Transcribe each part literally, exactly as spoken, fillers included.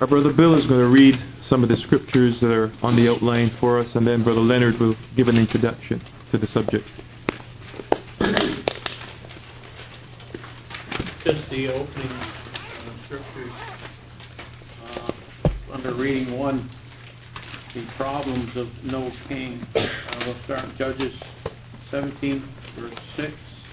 Our Brother Bill is going to read some of the scriptures that are on the outline for us, and then Brother Leonard will give an introduction to the subject. Just the opening uh, scriptures. Uh, under reading one, the problems of no king. Uh, we'll start in Judges seventeen, verse six.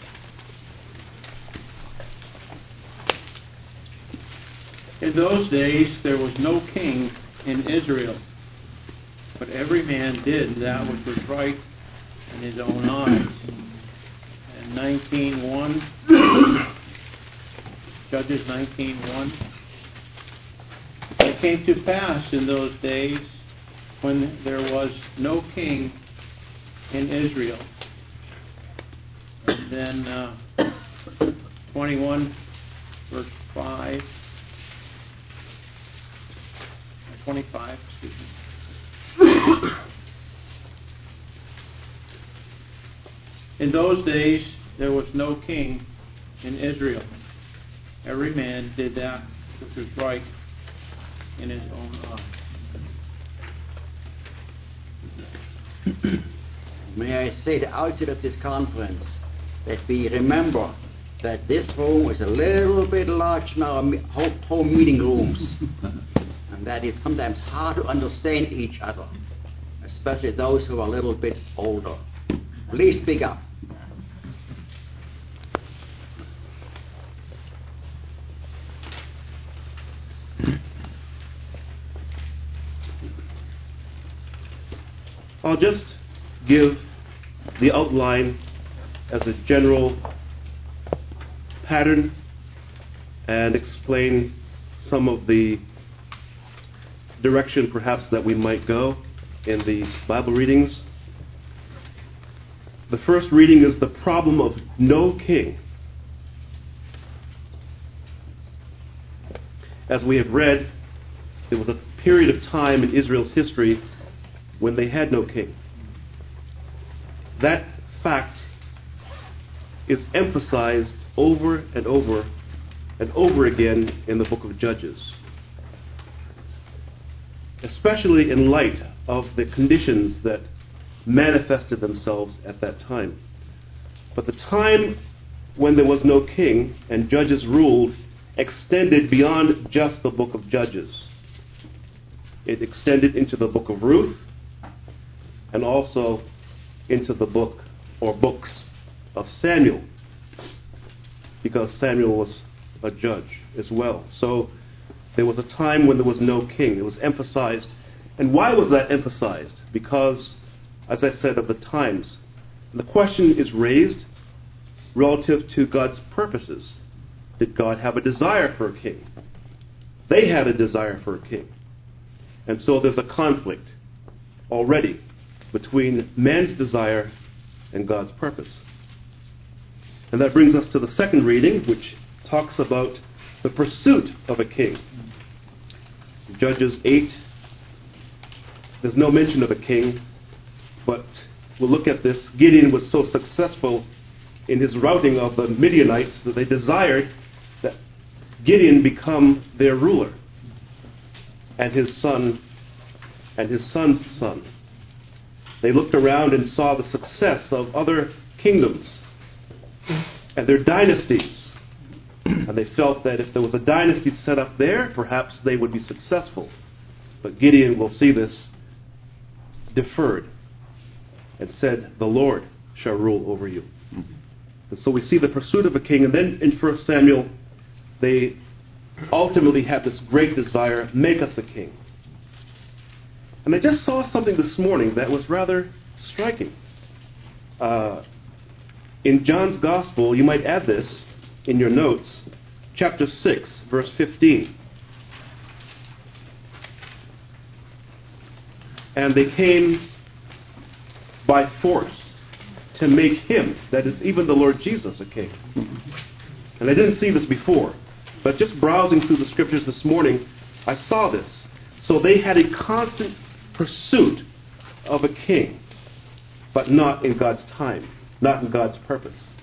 In those days there was no king in Israel, but every man did that which was right in his own eyes. And nineteen one, Judges nineteen one. It came to pass in those days when there was no king in Israel. And then uh, twenty-one, verse five. twenty-five, excuse me. In those days there was no king in Israel. Every man did that which was right in his own eyes. May I say at the outset of this conference that we remember that this room is a little bit large in our home meeting rooms. And that it's sometimes hard to understand each other, especially those who are a little bit older. Please speak up. I'll just give the outline as a general pattern and explain some of the direction perhaps that we might go in the Bible readings. The first reading is the problem of no king. As we have read, there was a period of time in Israel's history when they had no king. That fact is emphasized over and over and over again in the book of Judges, especially in light of the conditions that manifested themselves at that time. But the time when there was no king and judges ruled extended beyond just the book of Judges. It extended into the book of Ruth and also into the book or books of Samuel, because Samuel was a judge as well. So there was a time when there was no king. It was emphasized. And why was that emphasized? Because, as I said, of the times. The question is raised relative to God's purposes. Did God have a desire for a king? They had a desire for a king. And so there's a conflict already between man's desire and God's purpose. And that brings us to the second reading, which talks about the pursuit of a king. Judges eight, there's no mention of a king, but we'll look at this. Gideon was so successful in his routing of the Midianites that they desired that Gideon become their ruler, and his son and his son's son. They looked around and saw the success of other kingdoms and their dynasties. And they felt that if there was a dynasty set up there, perhaps they would be successful. But Gideon, will see this, deferred and said, "The Lord shall rule over you." And so we see the pursuit of a king. And then in First Samuel, they ultimately have this great desire, make us a king. And I just saw something this morning that was rather striking. Uh, in John's Gospel, you might add this in your notes, chapter six, verse fifteen. And they came by force to make him, that is, even the Lord Jesus, a king. And I didn't see this before, but just browsing through the scriptures this morning, I saw this. So they had a constant pursuit of a king, but not in God's time, not in God's purpose.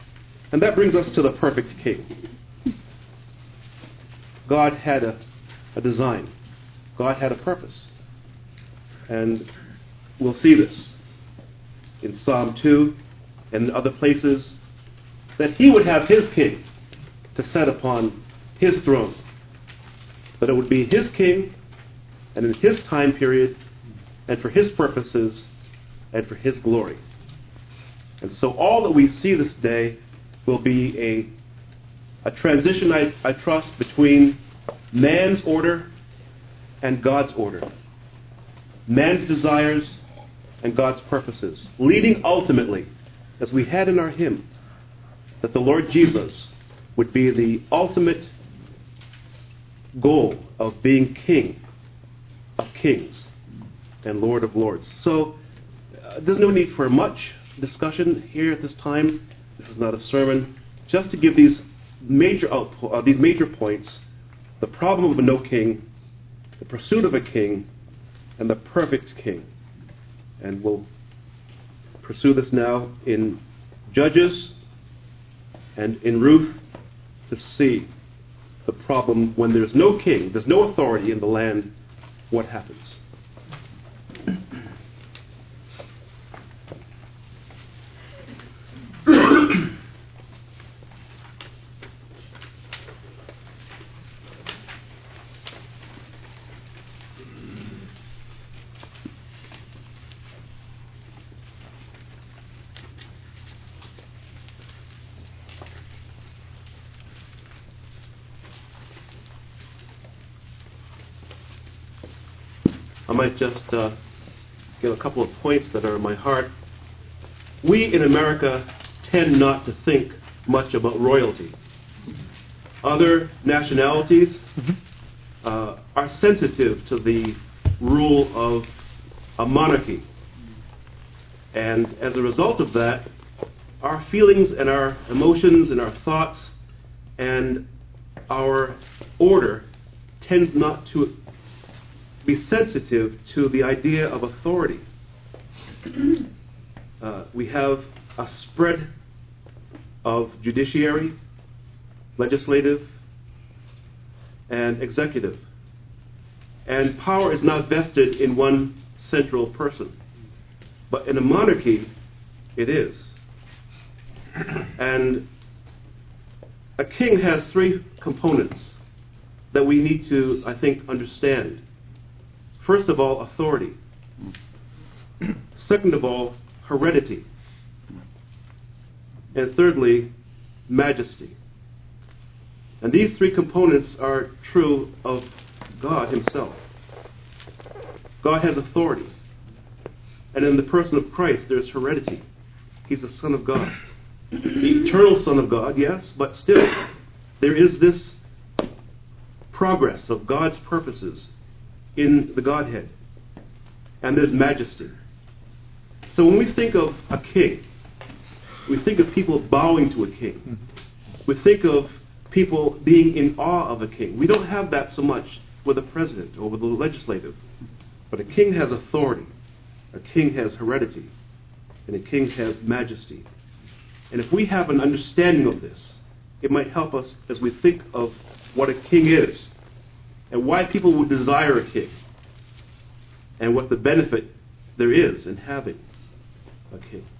And that brings us to the perfect king. God had a a design. God had a purpose. And we'll see this in Psalm two and other places, that he would have his king to set upon his throne. That it would be his king and in his time period and for his purposes and for his glory. And so all that we see this day will be a, a transition, I, I trust, between man's order and God's order. Man's desires and God's purposes, leading ultimately, as we had in our hymn, that the Lord Jesus would be the ultimate goal of being King of kings and Lord of lords. So uh, there's no need for much discussion here at this time. This is not a sermon. Just to give these major outpo- uh, these major points: the problem of a no king, the pursuit of a king, and the perfect king. And we'll pursue this now in Judges and in Ruth to see the problem when there's no king, there's no authority in the land, what happens. I might just uh, give a couple of points that are in my heart. We in America tend not to think much about royalty. Other nationalities uh, are sensitive to the rule of a monarchy. And as a result of that, our feelings and our emotions and our thoughts and our order tends not to be sensitive to the idea of authority. Uh, we have a spread of judiciary, legislative, and executive. And power is not vested in one central person. But in a monarchy, it is. And a king has three components that we need to, I think, understand. First of all, authority. Second of all, heredity. And thirdly, majesty. And these three components are true of God himself. God has authority. And in the person of Christ, there's heredity. He's the Son of God. The eternal Son of God, yes, but still, there is this progress of God's purposes in the Godhead. And there's majesty. So when we think of a king, we think of people bowing to a king. We think of people being in awe of a king. We don't have that so much with a president or with the legislative. But a king has authority. A king has heredity. And a king has majesty. And if we have an understanding of this, it might help us as we think of what a king is and why people would desire a king and what the benefit there is in having a king.